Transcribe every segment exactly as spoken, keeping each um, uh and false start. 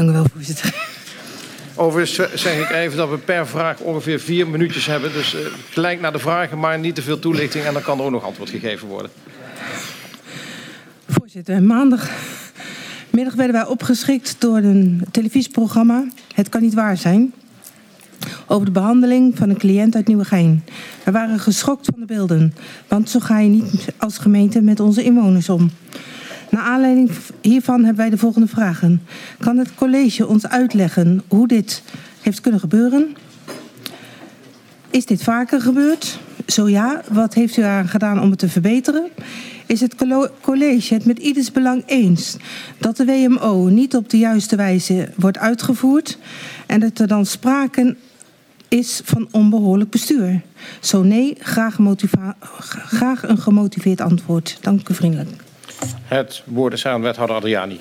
Dank u wel, voorzitter. Overigens zeg ik even dat we per vraag ongeveer vier minuutjes hebben. Dus uh, gelijk naar de vragen, maar niet te veel toelichting. En dan kan er ook nog antwoord gegeven worden. Voorzitter, maandagmiddag werden wij opgeschrikt door een televisieprogramma. Het kan niet waar zijn. Over de behandeling van een cliënt uit Nieuwegein. We waren geschokt van de beelden. Want zo ga je niet als gemeente met onze inwoners om. Naar aanleiding hiervan hebben wij de volgende vragen. Kan het college ons uitleggen hoe dit heeft kunnen gebeuren? Is dit vaker gebeurd? Zo ja, wat heeft u eraan gedaan om het te verbeteren? Is het college het met ieders belang eens dat de W M O niet op de juiste wijze wordt uitgevoerd en dat er dan sprake is van onbehoorlijk bestuur? Zo nee, graag, graag een gemotiveerd antwoord. Dank u vriendelijk. Het woord is aan wethouder Adriani.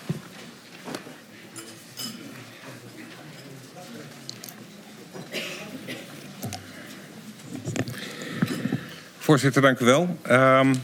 Voorzitter, dank u wel. Um,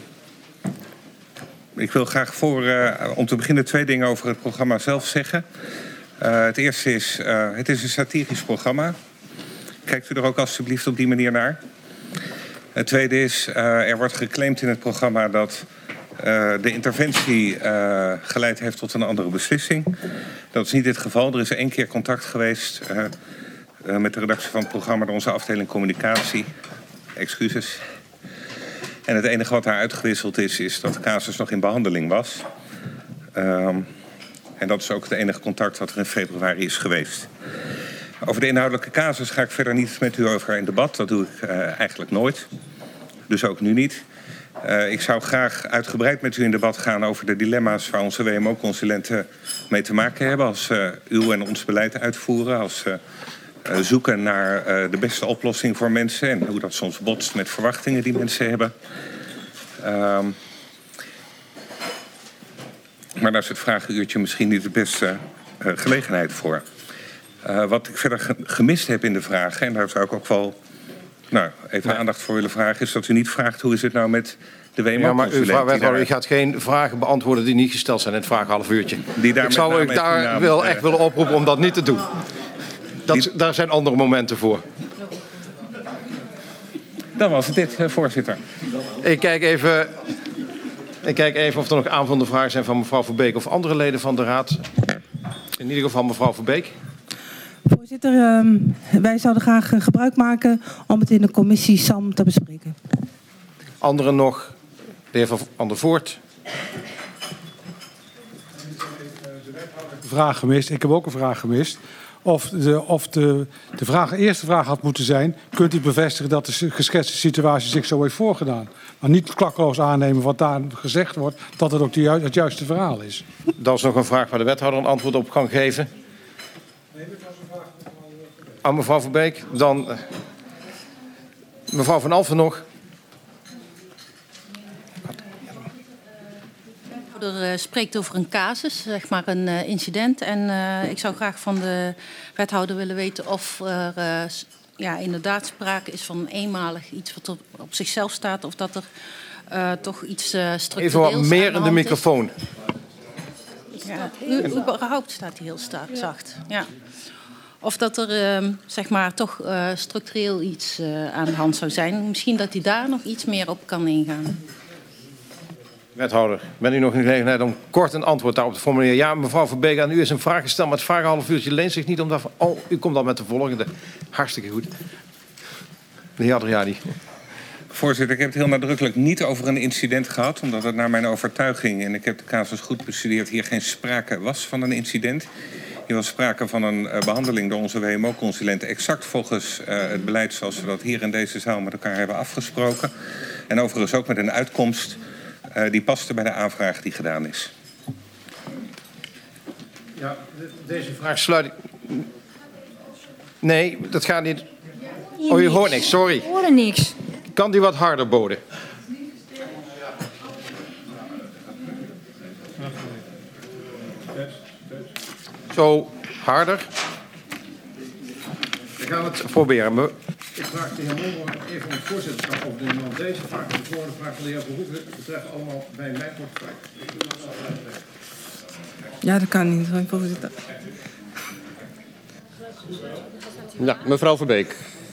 ik wil graag voor, uh, om te beginnen twee dingen over het programma zelf zeggen. Uh, het eerste is, uh, het is een satirisch programma. Kijkt u er ook alstublieft op die manier naar. Het tweede is, uh, er wordt geclaimd in het programma dat uh, de interventie uh, geleid heeft tot een andere beslissing. Dat is niet het geval. Er is één keer contact geweest uh, uh, met de redactie van het programma door onze afdeling communicatie. Excuses. En het enige wat daar uitgewisseld is, is dat de casus nog in behandeling was. Um, en dat is ook het enige contact wat er in februari is geweest. Over de inhoudelijke casus ga ik verder niet met u over in debat. Dat doe ik uh, eigenlijk nooit. Dus ook nu niet. Uh, ik zou graag uitgebreid met u in debat gaan over de dilemma's waar onze W M O-consulenten mee te maken hebben als uh, uw en ons beleid uitvoeren. Als uh, uh, zoeken naar uh, de beste oplossing voor mensen en hoe dat soms botst met verwachtingen die mensen hebben. Uh, maar daar is het vragenuurtje misschien niet de beste uh, gelegenheid voor. Uh, wat ik verder gemist heb in de vragen, en daar zou ik ook wel nou, even nee. aandacht voor willen vragen, is dat u niet vraagt hoe is het nou met de W M O-consulent. Ja, maar u, vraag, wethouder, u gaat geen vragen beantwoorden die niet gesteld zijn in het vragenhalf uurtje. Die daar ik zou ik daar naam, wel uh, echt willen oproepen om dat niet te doen. Dat, die, daar zijn andere momenten voor. Dan was het dit, uh, voorzitter. Ik kijk even... Ik kijk even of er nog aanvullende vragen zijn van mevrouw Verbeek of andere leden van de raad. In ieder geval mevrouw Verbeek. Voorzitter, uh, wij zouden graag uh, gebruik maken om het in de commissie S A M te bespreken. Anderen nog? De heer Van der Voort. Vraag gemist. Ik heb ook een vraag gemist. Of de, of de, de, vraag, de eerste vraag had moeten zijn, kunt u bevestigen dat de geschetste situatie zich zo heeft voorgedaan? Maar niet klakkeloos aannemen wat daar gezegd wordt, dat het ook de, het juiste verhaal is. Dat is nog een vraag waar de wethouder een antwoord op kan geven. Nee, dat was een vraag aan mevrouw Verbeek. Dan uh, mevrouw Van Alphen nog. Er uh, spreekt over een casus, zeg maar een uh, incident. En uh, ik zou graag van de wethouder willen weten of er uh, ja, inderdaad sprake is van een eenmalig iets wat op, op zichzelf staat. Of dat er uh, toch iets uh, structureels even wat meer in de microfoon. Ja, u, überhaupt staat hij heel sta- zacht. Ja. Of dat er uh, zeg maar toch uh, structureel iets uh, aan de hand zou zijn. Misschien dat hij daar nog iets meer op kan ingaan. Wethouder, bent u nog in de gelegenheid om kort een antwoord daarop te formuleren? Ja, mevrouw Verbeek, aan u is een vraag gesteld, maar het vragenhalf uurtje leent zich niet om daarvan... Oh, u komt dan met de volgende. Hartstikke goed. De heer Adriani. Voorzitter, ik heb het heel nadrukkelijk niet over een incident gehad, omdat het naar mijn overtuiging, en ik heb de casus goed bestudeerd, hier geen sprake was van een incident. Hier was sprake van een uh, behandeling door onze W M O-consulenten, exact volgens uh, het beleid zoals we dat hier in deze zaal met elkaar hebben afgesproken. En overigens ook met een uitkomst uh, die paste bij de aanvraag die gedaan is. Ja, deze vraag sluit ik... Nee, dat gaat niet... Oh, je hoort niks, sorry. Ik hoorde niks. Kan die wat harder boden? Zo, harder. We gaan het proberen. Me... Ik vraag de heer Molder even om het voorzitterschap op te nemen. Want deze vraag en de volgende vraag van de heer Verhoeven betreffen allemaal bij mij portefeuille. Ja, dat kan niet, voorzitter. Ja, mevrouw Verbeek.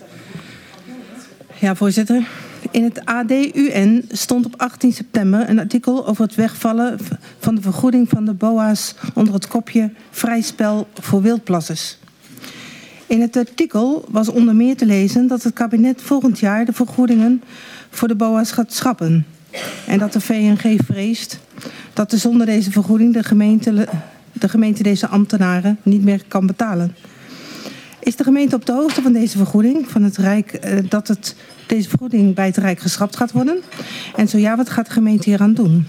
Ja, voorzitter. In het A D U N stond op achttien september een artikel over het wegvallen van de vergoeding van de B O A's onder het kopje Vrij spel voor wildplassers. In het artikel was onder meer te lezen dat het kabinet volgend jaar de vergoedingen voor de B O A's gaat schrappen. En dat de V N G vreest dat er zonder deze vergoeding de gemeente, de gemeente deze ambtenaren niet meer kan betalen. Is de gemeente op de hoogte van deze vergoeding van het Rijk, eh, dat het, deze vergoeding bij het Rijk geschrapt gaat worden? En zo ja, wat gaat de gemeente hieraan doen?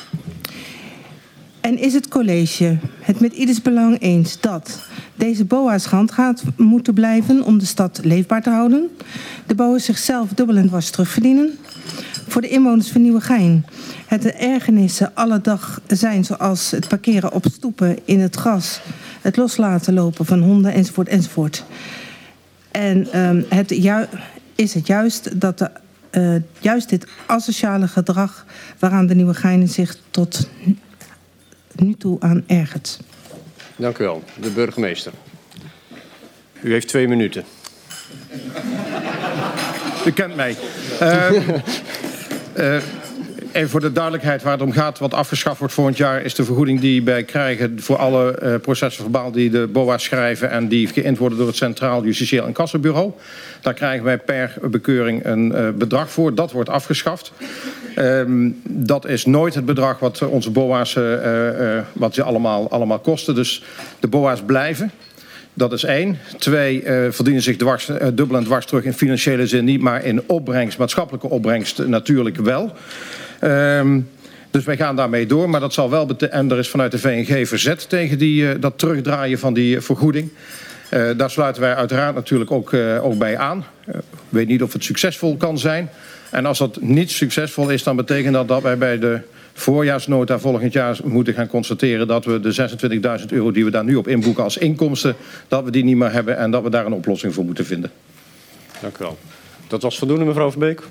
En is het college het met ieders belang eens dat deze B O A's gehandhaafd moeten blijven om de stad leefbaar te houden? De B O A's zichzelf dubbel en dwars terugverdienen? Voor de inwoners van Nieuwegein het de ergernissen alle dag zijn, zoals het parkeren op stoepen in het gras, het loslaten lopen van honden enzovoort enzovoort. En um, het ju- is het juist dat de, uh, juist dit asociale gedrag waaraan de Nieuwegeinen zich tot nu toe aan ergert. Dank u wel. De burgemeester. U heeft twee minuten. U kent mij. Uh, uh, even voor de duidelijkheid waar het om gaat. Wat afgeschaft wordt volgend jaar is de vergoeding die wij krijgen voor alle uh, processen verbaal die de B O A's schrijven en die geïnd worden door het Centraal Justitieel Incassobureau. Daar krijgen wij per bekeuring een uh, bedrag voor. Dat wordt afgeschaft. Um, dat is nooit het bedrag wat onze B O A's uh, uh, wat ze allemaal, allemaal kosten. Dus de B O A's blijven. Dat is één. Twee, uh, verdienen zich dwars, uh, dubbel en dwars terug in financiële zin niet, maar in opbrengst, maatschappelijke opbrengst natuurlijk wel. Um, dus wij gaan daarmee door, maar dat zal wel betekenen, en er is vanuit de V N G verzet tegen die, uh, dat terugdraaien van die uh, vergoeding. Uh, daar sluiten wij uiteraard natuurlijk ook, uh, ook bij aan. Ik uh, weet niet of het succesvol kan zijn. En als dat niet succesvol is, dan betekent dat dat wij bij de voorjaarsnota volgend jaar moeten gaan constateren dat we de zesentwintigduizend euro die we daar nu op inboeken als inkomsten, dat we die niet meer hebben en dat we daar een oplossing voor moeten vinden. Dank u wel. Dat was voldoende, mevrouw Verbeek?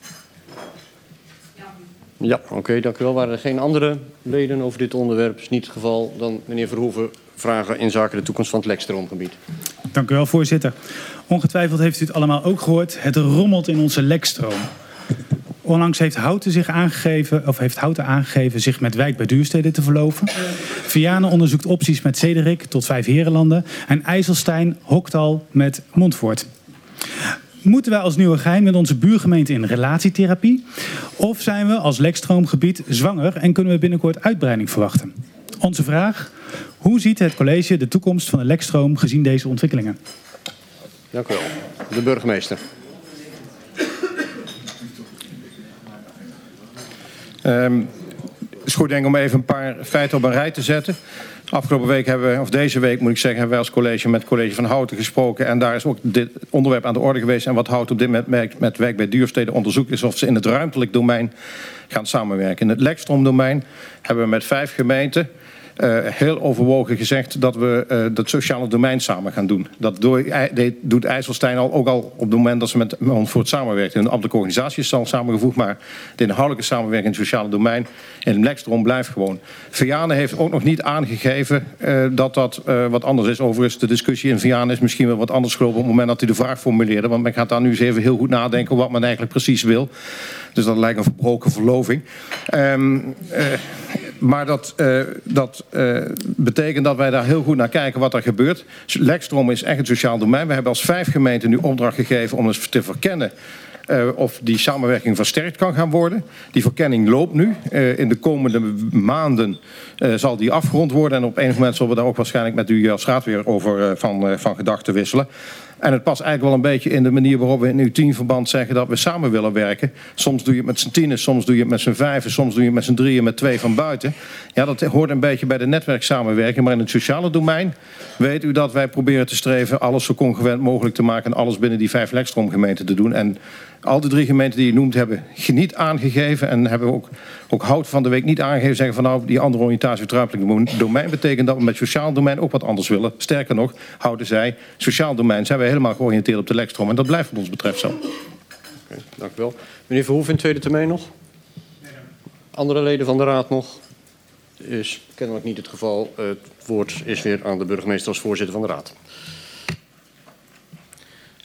Ja, oké, okay, dank u wel. Waren er geen andere leden over dit onderwerp? Is niet het geval. Dan meneer Verhoeven, vragen in zaken de toekomst van het Lekstroomgebied. Dank u wel, voorzitter. Ongetwijfeld heeft u het allemaal ook gehoord. Het rommelt in onze lekstroom. Onlangs heeft Houten zich aangegeven, of heeft Houten aangegeven zich met Wijk bij Duurstede te verloven. Vianen onderzoekt opties met Zederik tot vijf Herenlanden. En IJsselstein hokt al met Montfort. Moeten wij als Nieuwegein met onze buurgemeente in relatietherapie? Of zijn we als lekstroomgebied zwanger en kunnen we binnenkort uitbreiding verwachten? Onze vraag: hoe ziet het college de toekomst van de lekstroom gezien deze ontwikkelingen? Dank u wel. De burgemeester. Um, het is goed denk ik om even een paar feiten op een rij te zetten. Afgelopen week hebben we, of deze week moet ik zeggen, hebben wij als college met het college van Houten gesproken. En daar is ook dit onderwerp aan de orde geweest. En wat Houten op dit moment met, met Wijk bij Duurstede onderzoekt is of ze in het ruimtelijk domein gaan samenwerken. In het lekstroomdomein hebben we met vijf gemeenten Uh, heel overwogen gezegd dat we uh, dat sociale domein samen gaan doen. Dat door, uh, doet IJsselstein al, ook al op het moment dat ze met Montfort samenwerkt. Een ambtelijke organisatie is al samengevoegd, maar de inhoudelijke samenwerking in het sociale domein in het lekstroom blijft gewoon. Vianen heeft ook nog niet aangegeven uh, dat dat uh, wat anders is. Overigens, de discussie in Vianen is misschien wel wat anders gelopen op het moment dat hij de vraag formuleerde. Want men gaat daar nu eens even heel goed nadenken wat men eigenlijk precies wil. Dus dat lijkt een verbroken verloving. Um, uh, maar dat, uh, dat uh, betekent dat wij daar heel goed naar kijken wat er gebeurt. Lekstroom is echt het sociaal domein. We hebben als vijf gemeenten nu opdracht gegeven om eens te verkennen Uh, of die samenwerking versterkt kan gaan worden. Die verkenning loopt nu. Uh, in de komende maanden uh, zal die afgerond worden. En op enig moment zullen we daar ook waarschijnlijk met u als raad weer over uh, van, uh, van gedachten wisselen. En het past eigenlijk wel een beetje in de manier waarop we in uw teamverband zeggen dat we samen willen werken. Soms doe je het met z'n tienen, soms doe je het met z'n vijven, soms doe je het met z'n drieën, met twee van buiten. Ja, dat hoort een beetje bij de netwerksamenwerking. Maar in het sociale domein weet u dat wij proberen te streven alles zo congruent mogelijk te maken en alles binnen die vijf lekstroomgemeenten te doen. En al de drie gemeenten die je noemt hebben niet aangegeven en hebben ook, ook hout van de week niet aangegeven. Zeggen van nou, die andere oriëntatie op het ruimtelijk domein betekent dat we met sociaal domein ook wat anders willen. Sterker nog, houden zij, sociaal domein zijn wij helemaal georiënteerd op de lekstroom. En dat blijft wat ons betreft zo. Okay, dank u wel. Meneer Verhoeven in tweede termijn nog? Andere leden van de raad nog? Is kennelijk niet het geval. Het woord is weer aan de burgemeester als voorzitter van de raad.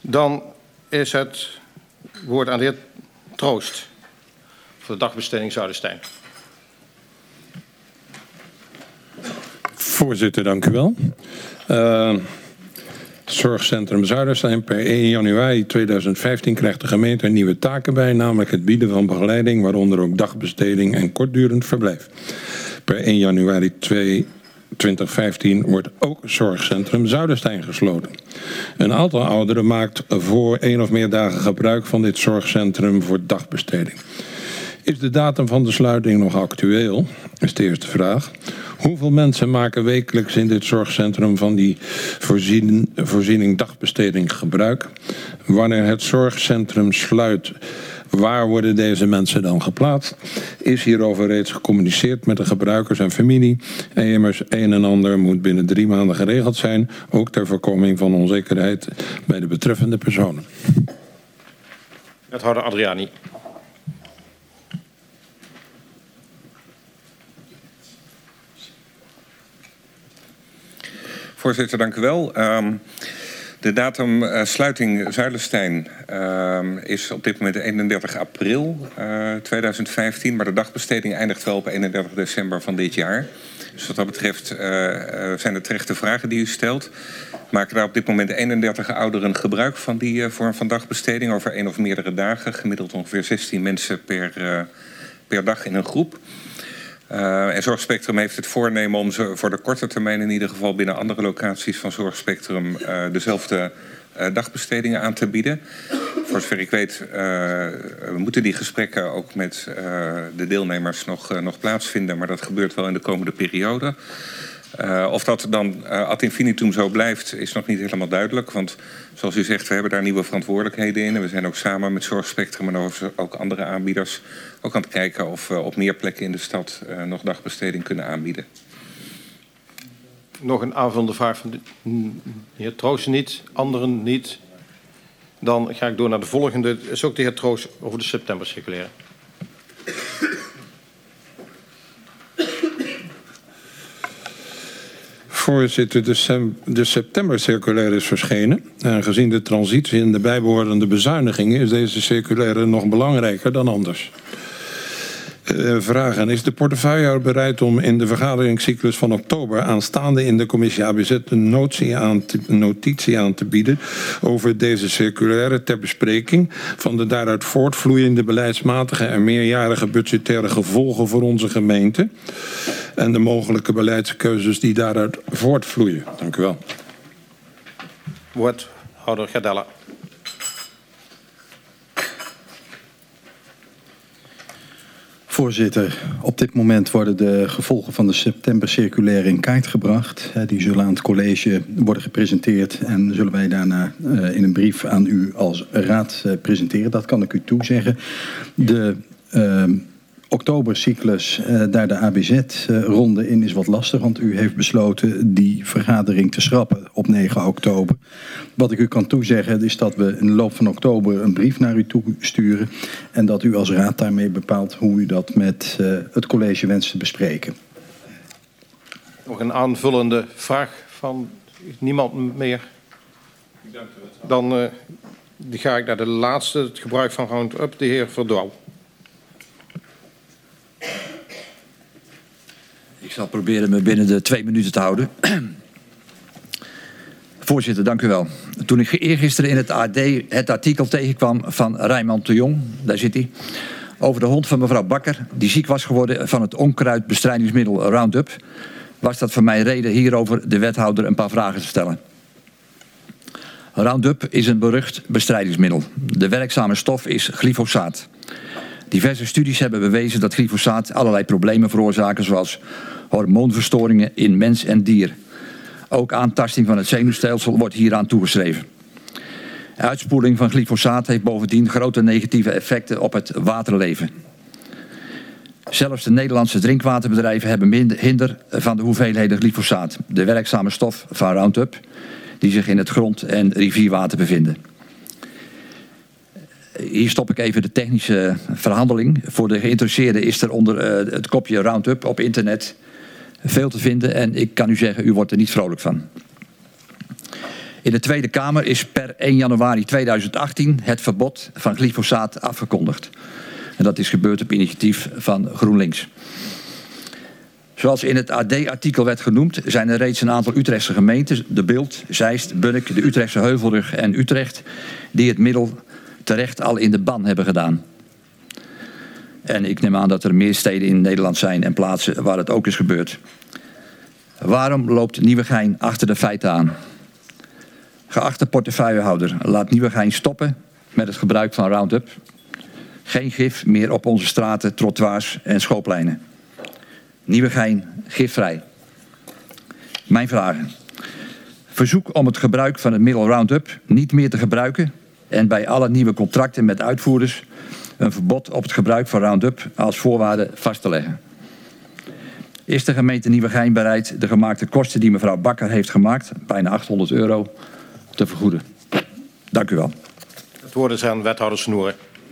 Dan is het woord aan de heer Troost voor de dagbesteding Zuiderstein. Voorzitter, dank u wel. Uh, Zorgcentrum Zuiderstein. Per één januari tweeduizend vijftien krijgt de gemeente er nieuwe taken bij, namelijk het bieden van begeleiding, waaronder ook dagbesteding en kortdurend verblijf. Per één januari tweeduizend vijftien wordt ook Zorgcentrum Zuiderstein gesloten. Een aantal ouderen maakt voor één of meer dagen gebruik van dit zorgcentrum voor dagbesteding. Is de datum van de sluiting nog actueel? Is de eerste vraag. Hoeveel mensen maken wekelijks in dit zorgcentrum van die voorzien, voorziening dagbesteding gebruik? Wanneer het zorgcentrum sluit, waar worden deze mensen dan geplaatst? Is hierover reeds gecommuniceerd met de gebruikers en familie? En immers een en ander moet binnen drie maanden geregeld zijn, ook ter voorkoming van onzekerheid bij de betreffende personen. Wethouder Adriani. Voorzitter, dank u wel. Um, de datum uh, sluiting Zuiderstein um, is op dit moment eenendertig april uh, tweeduizend vijftien. Maar de dagbesteding eindigt wel op eenendertig december van dit jaar. Dus wat dat betreft uh, uh, zijn het terechte vragen die u stelt. Maken daar op dit moment eenendertig ouderen gebruik van die uh, vorm van dagbesteding over één of meerdere dagen. Gemiddeld ongeveer zestien mensen per, uh, per dag in een groep. Uh, en Zorgspectrum heeft het voornemen om ze voor de korte termijn in ieder geval binnen andere locaties van Zorgspectrum uh, dezelfde uh, dagbestedingen aan te bieden. Voor zover ik weet uh, we moeten die gesprekken ook met uh, de deelnemers nog, uh, nog plaatsvinden, maar dat gebeurt wel in de komende periode. Uh, of dat dan uh, ad infinitum zo blijft, is nog niet helemaal duidelijk. Want zoals u zegt, we hebben daar nieuwe verantwoordelijkheden in. En we zijn ook samen met Zorgspectrum en ook andere aanbieders ook aan het kijken of we op meer plekken in de stad uh, nog dagbesteding kunnen aanbieden. Nog een aanvullende vraag van de heer Troost niet, anderen niet. Dan ga ik door naar de volgende. Dat is ook de heer Troost over de septembercirculaire. Voorzitter, de septembercirculaire is verschenen. En gezien de transitie en de bijbehorende bezuinigingen is deze circulaire nog belangrijker dan anders. Uh, vragen. Is de portefeuillehouder bereid om in de vergaderingscyclus van oktober aanstaande in de commissie A B Z een notitie aan te, notitie aan te bieden over deze circulaire ter bespreking van de daaruit voortvloeiende beleidsmatige en meerjarige budgettaire gevolgen voor onze gemeente en de mogelijke beleidskeuzes die daaruit voortvloeien? Dank u wel. Woordhouder Gerdella. Voorzitter, op dit moment worden de gevolgen van de septembercirculaire in kaart gebracht. Die zullen aan het college worden gepresenteerd en zullen wij daarna in een brief aan u als raad presenteren. Dat kan ik u toezeggen. De uh, oktobercyclus, uh, daar de A B Z-ronde in is wat lastig, want u heeft besloten die vergadering te schrappen op negen oktober. Wat ik u kan toezeggen is dat we in de loop van oktober een brief naar u toesturen en dat u als raad daarmee bepaalt hoe u dat met uh, het college wenst te bespreken. Nog een aanvullende vraag van niemand meer? Dan uh, die ga ik naar de laatste, het gebruik van Roundup, de heer Verdouw. Ik zal proberen me binnen de twee minuten te houden. Voorzitter, dank u wel. Toen ik eergisteren in het A D het artikel tegenkwam van Rijnmond de Jong, daar zit hij, over de hond van mevrouw Bakker, die ziek was geworden van het onkruidbestrijdingsmiddel Roundup, was dat voor mij reden hierover de wethouder een paar vragen te stellen. Roundup is een berucht bestrijdingsmiddel. De werkzame stof is glyfosaat. Diverse studies hebben bewezen dat glyfosaat allerlei problemen veroorzaken, zoals hormoonverstoringen in mens en dier. Ook aantasting van het zenuwstelsel wordt hieraan toegeschreven. Uitspoeling van glyfosaat heeft bovendien grote negatieve effecten op het waterleven. Zelfs de Nederlandse drinkwaterbedrijven hebben hinder van de hoeveelheden glyfosaat, de werkzame stof van Roundup, die zich in het grond- en rivierwater bevinden. Hier stop ik even de technische verhandeling. Voor de geïnteresseerden is er onder uh, het kopje Roundup op internet veel te vinden en ik kan u zeggen, u wordt er niet vrolijk van. In de Tweede Kamer is per één januari tweeduizend achttien het verbod van glyfosaat afgekondigd. En dat is gebeurd op initiatief van GroenLinks. Zoals in het A D-artikel werd genoemd, zijn er reeds een aantal Utrechtse gemeenten, De Bilt, Zeist, Bunnik, de Utrechtse Heuvelrug en Utrecht, die het middel terecht al in de ban hebben gedaan. En ik neem aan dat er meer steden in Nederland zijn en plaatsen waar het ook is gebeurd. Waarom loopt Nieuwegein achter de feiten aan? Geachte portefeuillehouder, laat Nieuwegein stoppen met het gebruik van Roundup. Geen gif meer op onze straten, trottoirs en schoolpleinen. Nieuwegein gifvrij. Mijn vragen. Verzoek om het gebruik van het middel Roundup niet meer te gebruiken en bij alle nieuwe contracten met uitvoerders een verbod op het gebruik van Roundup als voorwaarde vast te leggen. Is de gemeente Nieuwegein bereid de gemaakte kosten die mevrouw Bakker heeft gemaakt, bijna achthonderd euro, te vergoeden? Dank u wel. Het woord is aan wethouder Snoeren.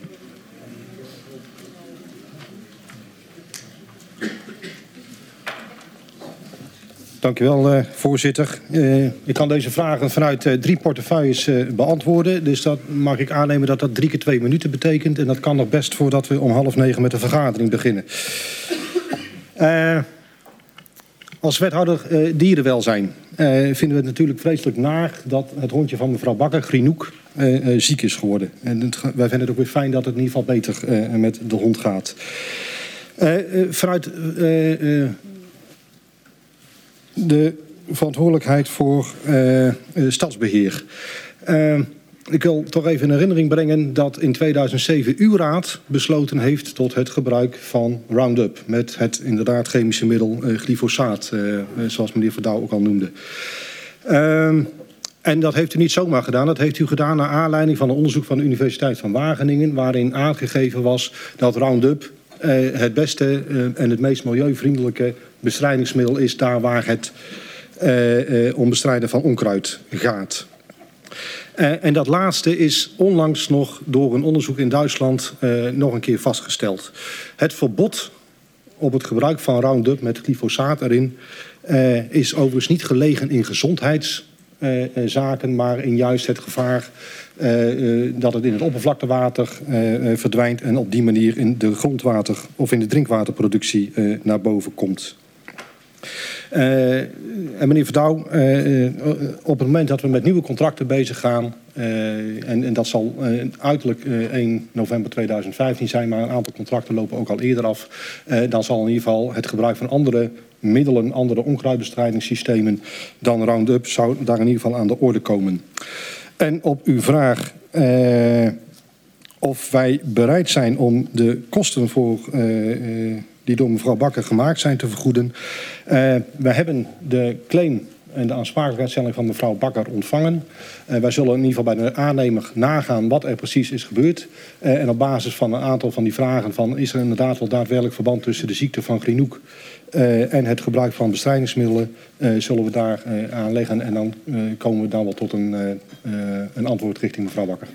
Dank u wel, uh, voorzitter. Uh, ik kan deze vragen vanuit uh, drie portefeuilles uh, beantwoorden. Dus dat mag ik aannemen dat dat drie keer twee minuten betekent. En dat kan nog best voordat we om half negen met de vergadering beginnen. Uh, als wethouder uh, dierenwelzijn uh, vinden we het natuurlijk vreselijk naar dat het hondje van mevrouw Bakker, Grienoek, uh, uh, ziek is geworden. En het, wij vinden het ook weer fijn dat het in ieder geval beter uh, met de hond gaat. Uh, uh, vanuit uh, uh, de verantwoordelijkheid voor uh, uh, stadsbeheer. Uh, ik wil toch even in herinnering brengen dat in tweeduizend zeven uw raad besloten heeft tot het gebruik van Roundup. Met het inderdaad chemische middel uh, glyfosaat, uh, zoals meneer Verdouw ook al noemde. Uh, en dat heeft u niet zomaar gedaan. Dat heeft u gedaan naar aanleiding van een onderzoek van de Universiteit van Wageningen, waarin aangegeven was dat Roundup uh, het beste uh, en het meest milieuvriendelijke bestrijdingsmiddel is daar waar het uh, uh, om bestrijden van onkruid gaat. Uh, en dat laatste is onlangs nog door een onderzoek in Duitsland uh, nog een keer vastgesteld. Het verbod op het gebruik van Roundup met glyfosaat erin uh, is overigens niet gelegen in gezondheidszaken, uh, maar in juist het gevaar uh, uh, dat het in het oppervlaktewater uh, uh, verdwijnt en op die manier in de grondwater of in de drinkwaterproductie uh, naar boven komt. Uh, en meneer Verdouw, uh, uh, op het moment dat we met nieuwe contracten bezig gaan, uh, en, en dat zal uh, uiterlijk uh, één november tweeduizend vijftien zijn, maar een aantal contracten lopen ook al eerder af, uh, dan zal in ieder geval het gebruik van andere middelen, andere onkruidbestrijdingssystemen dan Roundup, zou daar in ieder geval aan de orde komen. En op uw vraag uh, of wij bereid zijn om de kosten voor Uh, uh, die door mevrouw Bakker gemaakt zijn te vergoeden. Uh, wij hebben de claim en de aansprakelijkheidsstelling van mevrouw Bakker ontvangen. Uh, wij zullen in ieder geval bij de aannemer nagaan wat er precies is gebeurd. Uh, en op basis van een aantal van die vragen van is er inderdaad wel daadwerkelijk verband tussen de ziekte van Grienoek uh, en het gebruik van bestrijdingsmiddelen, uh, zullen we daar uh, aan leggen en dan uh, komen we dan wel tot een, uh, uh, een antwoord richting mevrouw Bakker.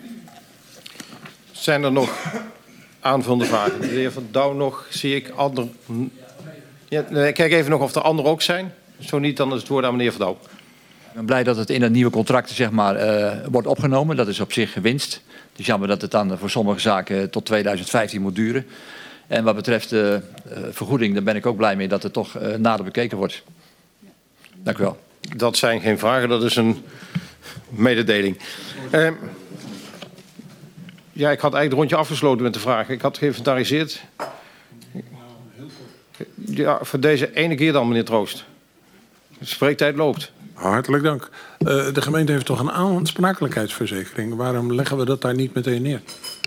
Zijn er nog aanvullende vragen? De heer Van Douw nog, zie ik ander. Ja, kijk even nog of er anderen ook zijn. Zo niet, dan is het woord aan meneer Van Douw. Ik ben blij dat het in het nieuwe contract zeg maar, uh, wordt opgenomen. Dat is op zich gewinst. Het is jammer dat het dan voor sommige zaken tot tweeduizend vijftien moet duren. En wat betreft de uh, vergoeding, daar ben ik ook blij mee dat het toch uh, nader bekeken wordt. Dank u wel. Dat zijn geen vragen, dat is een mededeling. Uh, Ja, ik had eigenlijk het rondje afgesloten met de vragen. Ik had geïnventariseerd. Ja, voor deze ene keer dan, meneer Troost. De spreektijd loopt. Hartelijk dank. Uh, de gemeente heeft toch een aansprakelijkheidsverzekering. Waarom leggen we dat daar niet meteen neer?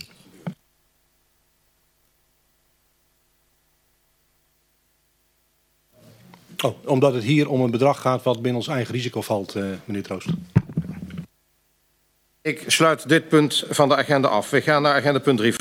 Oh, omdat het hier om een bedrag gaat wat binnen ons eigen risico valt, uh, meneer Troost. Ik sluit dit punt van de agenda af. We gaan naar agenda punt drie.